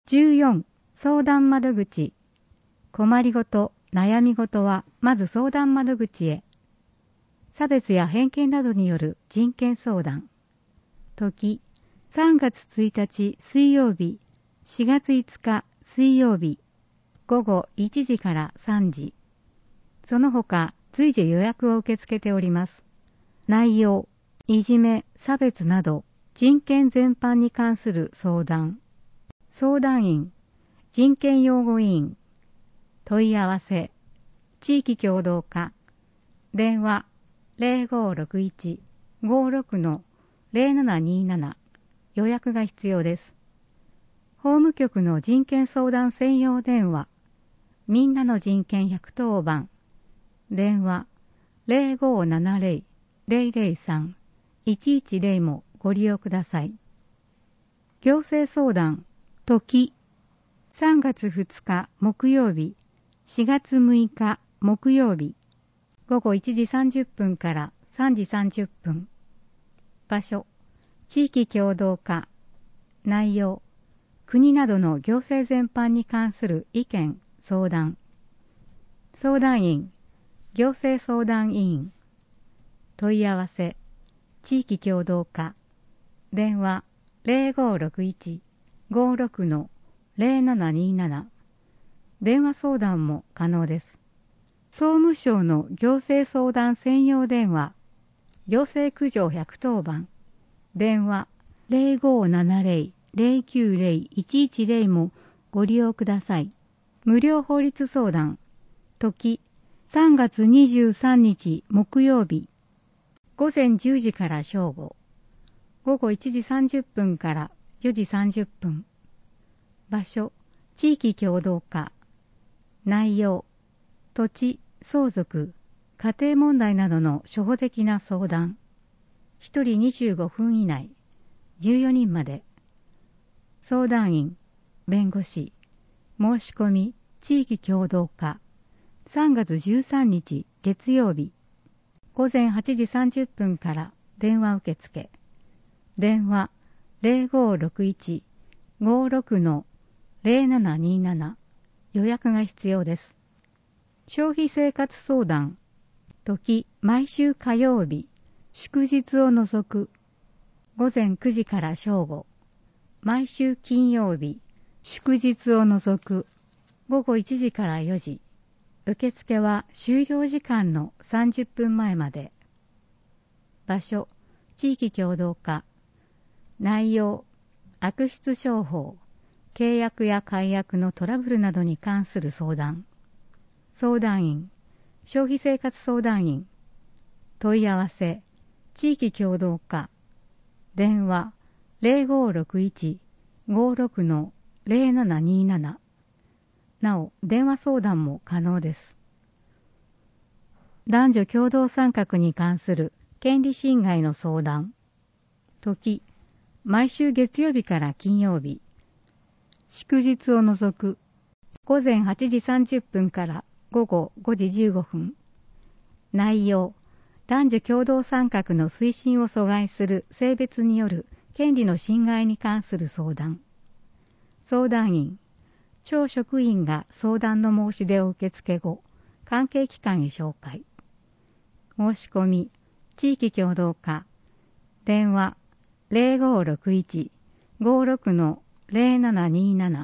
14、相談窓口。困りごと、悩みごとは、まず相談窓口へ。差別や偏見などによる人権相談。時、3月1日水曜日、4月5日水曜日、午後1時から3時。その他、随時予約を受け付けております。内容、いじめ、差別など、人権全般に関する相談。相談員、人権擁護委員。問い合わせ、地域協同課。電話、0561-56-0727。予約が必要です。法務局の人権相談専用電話、みんなの人権110番。電話、0570-003-110もご利用ください。行政相談、時、3月2日木曜日、4月6日木曜日、午後1時30分から3時30分。場所、地域協同課。内容、国などの行政全般に関する意見、相談。相談員、行政相談委員。問い合わせ、地域協同課。電話、0561-56-0727。電話相談も可能です。総務省の行政相談専用電話、行政苦情110番。電話、0570-090-110もご利用ください。無料法律相談。時、3月23日木曜日。午前10時から正午。午後1時30分から4時30分。場所、地域協同課。内容、土地、相続、家庭問題などの初歩的な相談。1人25分以内、14人まで。相談員、弁護士、申し込み、地域協同課。3月13日月曜日。午前8時30分から電話受付。電話、0561-56-0727。予約が必要です。消費生活相談。時、毎週火曜日。祝日を除く。午前9時から正午。毎週金曜日。祝日を除く。午後1時から4時。受付は終了時間の30分前まで。場所、地域協同課。内容、悪質商法、契約や解約のトラブルなどに関する相談。相談員、消費生活相談員。問い合わせ、地域協同課。電話、0561-56-0727。なお、電話相談も可能です。男女共同参画に関する権利侵害の相談。時、毎週月曜日から金曜日。祝日を除く。午前8時30分から午後5時15分。内容、男女共同参画の推進を阻害する性別による権利の侵害に関する相談。相談員、町職員が相談の申し出を受付後、関係機関へ紹介。申し込み、地域協同課。電話、0561-56-0727。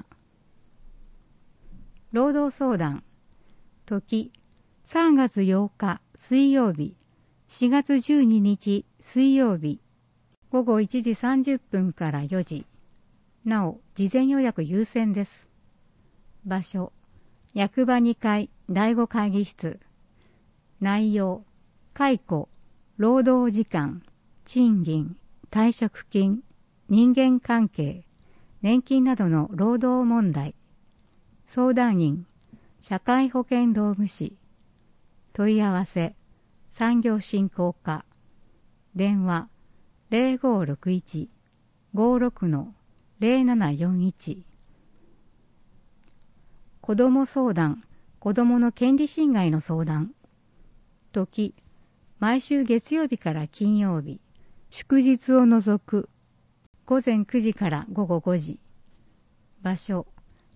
労働相談。時、3月8日水曜日、4月12日水曜日。午後1時30分から4時。なお、事前予約優先です。場所、役場2階第5会議室。内容、解雇、労働時間、賃金、退職金、人間関係、年金などの労働問題。相談員、社会保険労務士。問い合わせ、産業振興課。電話、0561-56-0741。子ども相談、子どもの権利侵害の相談。時、毎週月曜日から金曜日。祝日を除く。午前9時から午後5時。場所、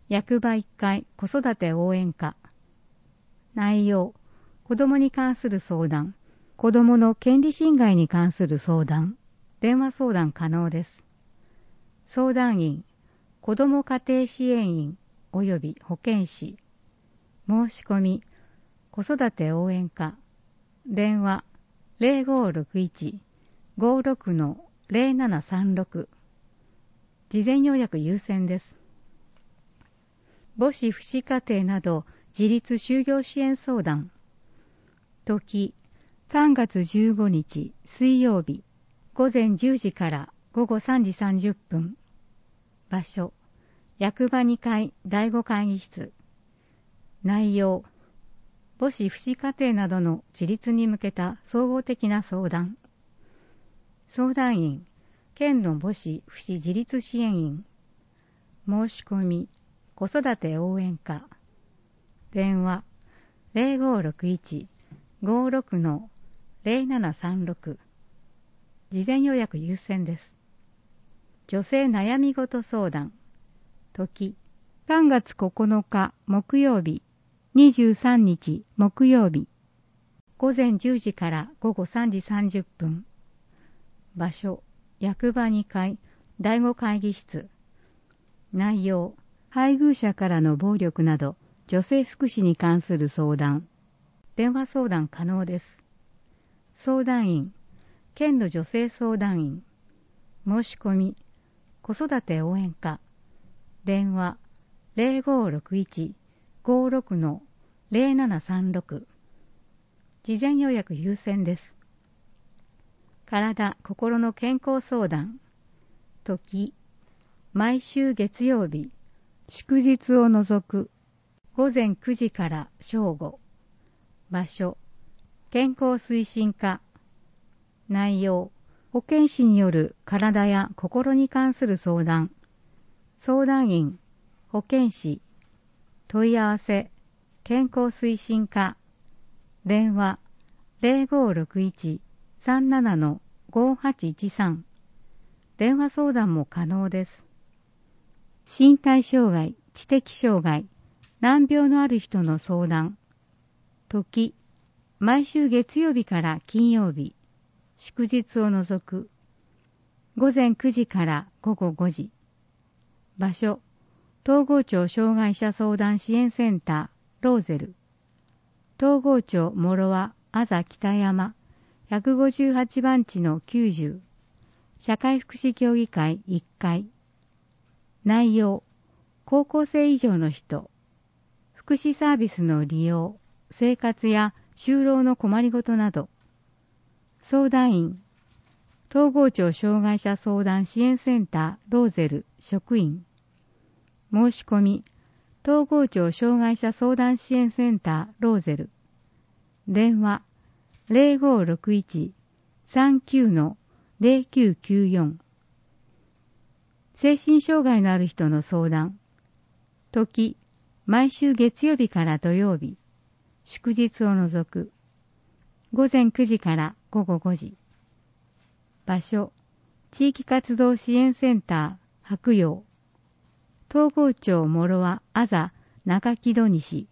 役場1階子育て応援課。内容、子どもに関する相談、子どもの権利侵害に関する相談、電話相談可能です。相談員、子ども家庭支援員及び保健師。申し込み、子育て応援課。電話、0561-56-0736。事前予約優先です。母子父子家庭など自立就業支援相談。時、3月15日水曜日、午前10時から午後3時30分。場所、役場2階第5会議室。内容、母子父子家庭などの自立に向けた総合的な相談。相談員、県の母子父子自立支援員。申し込み、子育て応援課。電話、0561-56-0736。事前予約優先です。女性悩み事相談。時、3月9日木曜日、23日木曜日、午前10時から午後3時30分。場所、役場2階第5会議室。内容、配偶者からの暴力など女性福祉に関する相談。電話相談可能です。相談員、県の女性相談員。申し込み、子育て応援課。電話、0561-56-0736。事前予約優先です。体・心の健康相談。時、毎週月曜日、祝日を除く、午前9時から正午。場所、健康推進課。内容、保健師による体や心に関する相談。相談員、保健師。問い合わせ、健康推進課。電話、0561-37-5813。電話相談も可能です。身体障害、知的障害、難病のある人の相談。時、毎週月曜日から金曜日、祝日を除く、午前9時から午後5時。場所、東郷町障害者相談支援センター、ローゼル。東郷町諸和あざ北山、158番地の90。社会福祉協議会1階。内容、高校生以上の人。福祉サービスの利用、生活や就労の困りごとなど。相談員、東郷町障害者相談支援センターローゼル職員。申し込み、東郷町障害者相談支援センターローゼル。電話、0561-39-0994。精神障害のある人の相談。時、毎週月曜日から土曜日、祝日を除く、午前9時から午後5時。場所、地域活動支援センター白陽。東郷町諸和あざ中木戸西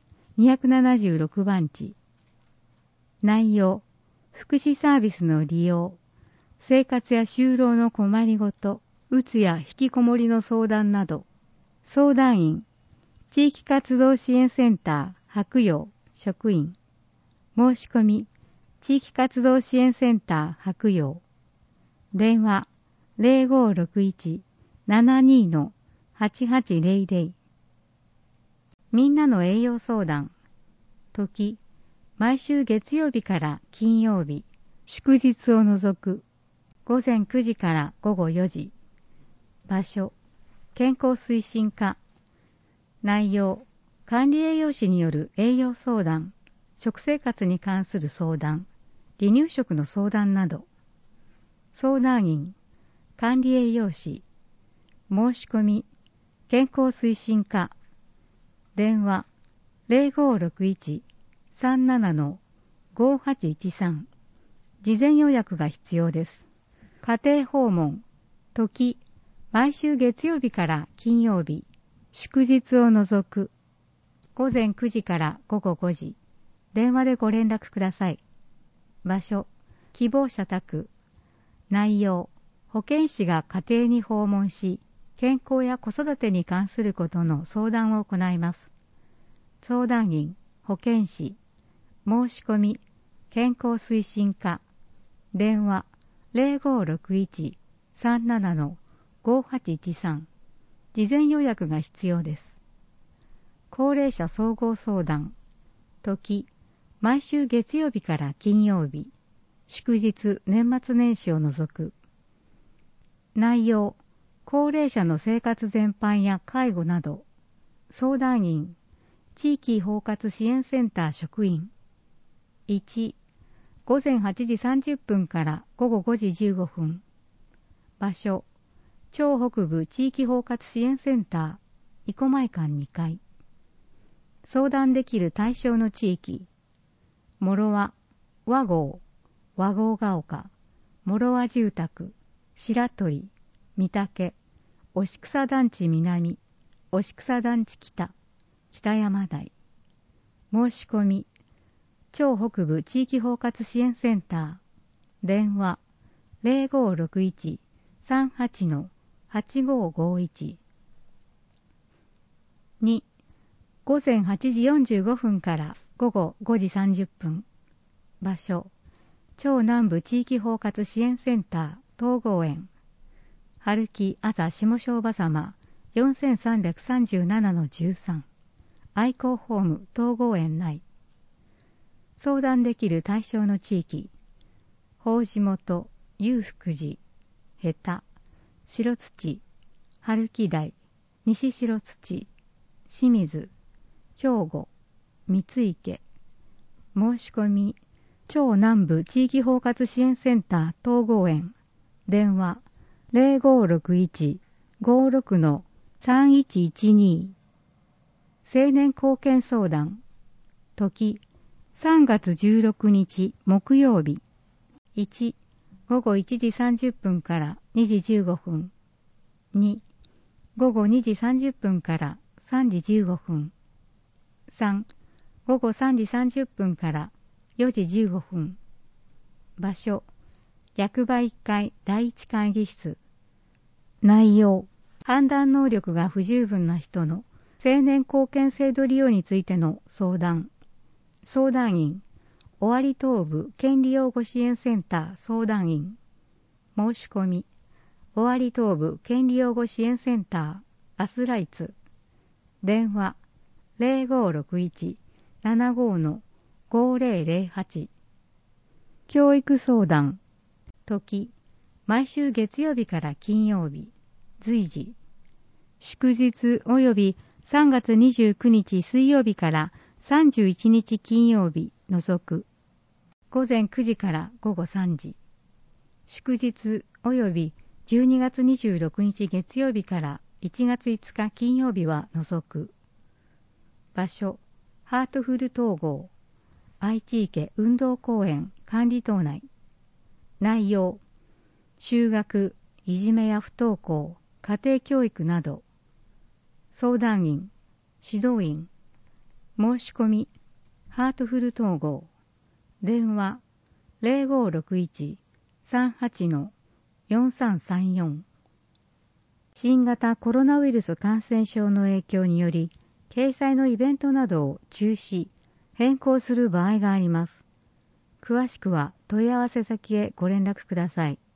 276番地。内容、福祉サービスの利用、生活や就労の困りごと、うつや引きこもりの相談など。相談員、地域活動支援センター白陽職員。申し込み、地域活動支援センター白陽。電話、0561-72-8800。みんなの栄養相談。時、毎週月曜日から金曜日、祝日を除く、午前9時から午後4時。場所、健康推進課。内容、管理栄養士による栄養相談、食生活に関する相談、離乳食の相談など。相談員、管理栄養士。申し込み、健康推進課。電話、0561-37-5813。事前予約が必要です。家庭訪問。時、毎週月曜日から金曜日。 祝日を除く。午前9時から午後5時。電話でご連絡ください。場所、希望者宅。内容、保健師が家庭に訪問し、健康や子育てに関することの相談を行います。相談員、保健師。申し込み、健康推進課。電話、0561-37-5813。事前予約が必要です。高齢者総合相談。時、毎週月曜日から金曜日。祝日、年末年始を除く。内容、高齢者の生活全般や介護など。相談員、地域包括支援センター職員。1、午前8時30分から午後5時15分。場所、超北部地域包括支援センター、生駒館2階。相談できる対象の地域。諸和、和合、和合が丘、諸和住宅、白鳥、御嶽、押草団地南、押草団地北、北山台。申し込み、超北部地域包括支援センター。電話、0561-38-8551。2、午前8時45分から午後5時30分。場所、超南部地域包括支援センター東郷園。春木朝下庄場様 4337-13。愛好ホーム東郷園内。相談できる対象の地域。法事元、裕福寺、下田、白土、春木台、西白土、清水、兵庫、三池。申し込み、超南部地域包括支援センター東郷園。電話、0561-56-3112。青年貢献相談。時、3月16日木曜日。1、午後1時30分から2時15分。2、午後2時30分から3時15分。3、午後3時30分から4時15分。場所、役場1階第1会議室。内容、判断能力が不十分な人の青年貢献制度利用についての相談。相談員、尾張東部権利擁護支援センター相談員。申し込み、尾張東部権利擁護支援センターアスライツ。電話、0561-75-5008。教育相談。時、毎週月曜日から金曜日。随時。祝日及び3月29日水曜日から31日金曜日除く。午前9時から午後3時。祝日及び12月26日月曜日から1月5日金曜日は除く。場所、ハートフル統合、愛知池運動公園管理棟内。内容、就学、いじめや不登校、家庭教育など。相談員、指導員。申し込み、ハートフル統合。電話、0561-38-4334。新型コロナウイルス感染症の影響により、掲載のイベントなどを中止、変更する場合があります。詳しくは問い合わせ先へご連絡ください。